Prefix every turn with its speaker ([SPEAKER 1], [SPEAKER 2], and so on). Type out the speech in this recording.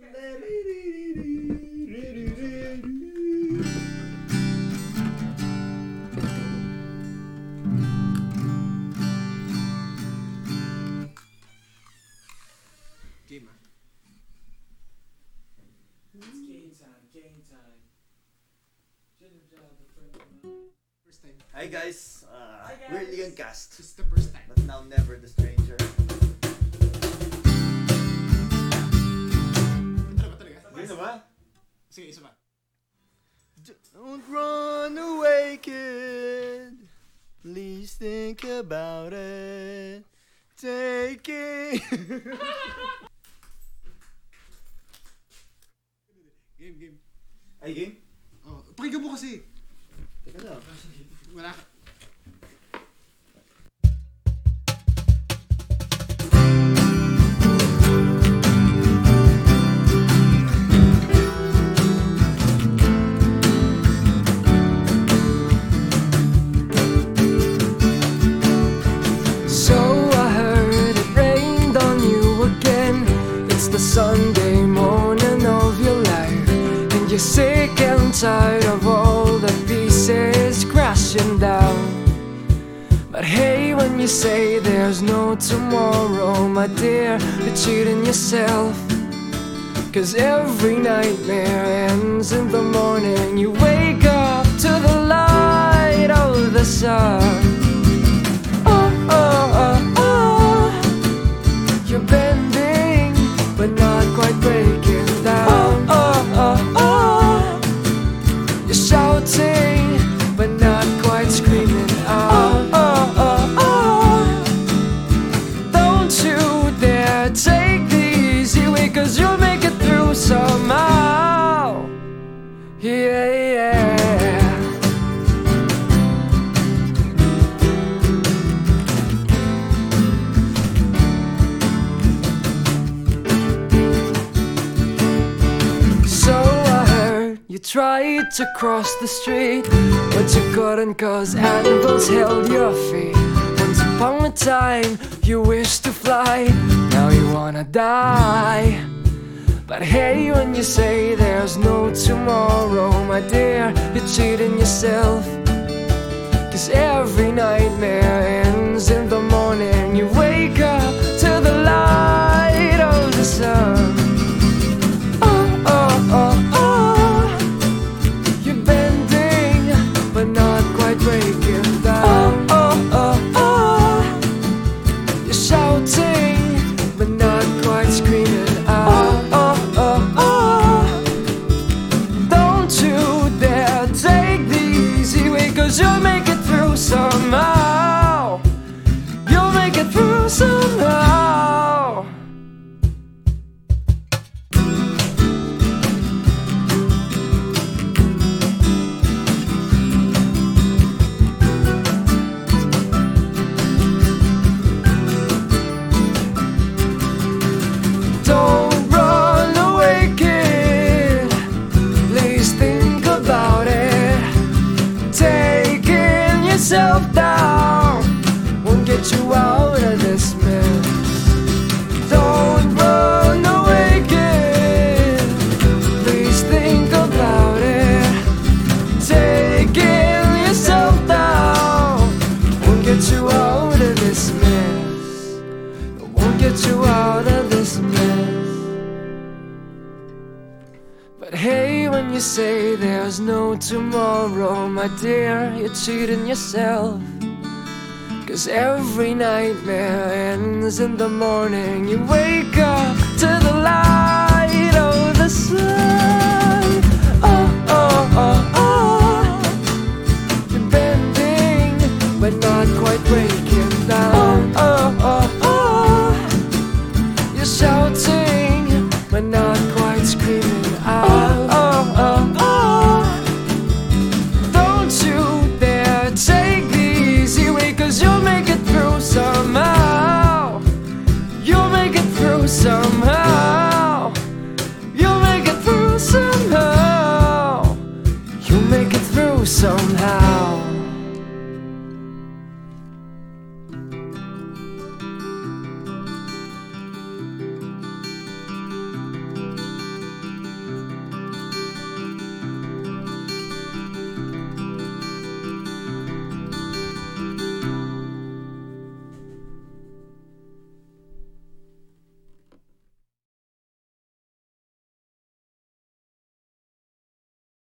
[SPEAKER 1] Game, ah.
[SPEAKER 2] It's game time, game time.
[SPEAKER 1] First time.
[SPEAKER 3] Hi guys,
[SPEAKER 2] Hi, guys.
[SPEAKER 3] we're Leon Cast,
[SPEAKER 1] This is the first time.
[SPEAKER 3] but now never the stranger.
[SPEAKER 1] Ano ba talaga?
[SPEAKER 3] Ano ba?
[SPEAKER 1] Sige, isa pa.
[SPEAKER 3] Don't run away, kid. Please think about it. Take it.
[SPEAKER 1] Game.
[SPEAKER 3] Ay, game?
[SPEAKER 1] Oh, pakinggan mo kasi.
[SPEAKER 3] Teka lang.
[SPEAKER 1] Wala ka.
[SPEAKER 4] So I heard it rained on you again. It's the Sunday morning of your life, and you're sick and tired of all the pieces crashing down. But hey, when you say there's no tomorrow, my dear, you're cheating yourself. 'Cause every nightmare ends in the morning. You wake up to the light of the sun. You're bending, but not quite breaking down. You're shouting, but not quite screaming out. Don't you dare take the easy way, 'cause you'll make it through somehow. Yeah. You tried to cross the street, but you couldn't 'cause animals held your feet. Once upon a time, you wished to fly, now you wanna die. But hey, when you say there's no tomorrow, my dear, you're cheating yourself. 'Cause every nightmare ends in the morning. You wake up to the light of the sun. Breaking down. You're shouting, but not quite screaming out. Don't you dare take the easy way, 'cause you'll make it through somehow. You'll make it through somehow. Down won't get you out of this mess. Don't run away, kid. Please think about it. Taking yourself down won't get you out of this mess. Won't get you out of this mess. But hey, when you say there's no tomorrow, my dear, you're cheating yourself. 'Cause every nightmare ends in the morning. You wake up to the light of the sun. You're bending, but not quite breaking.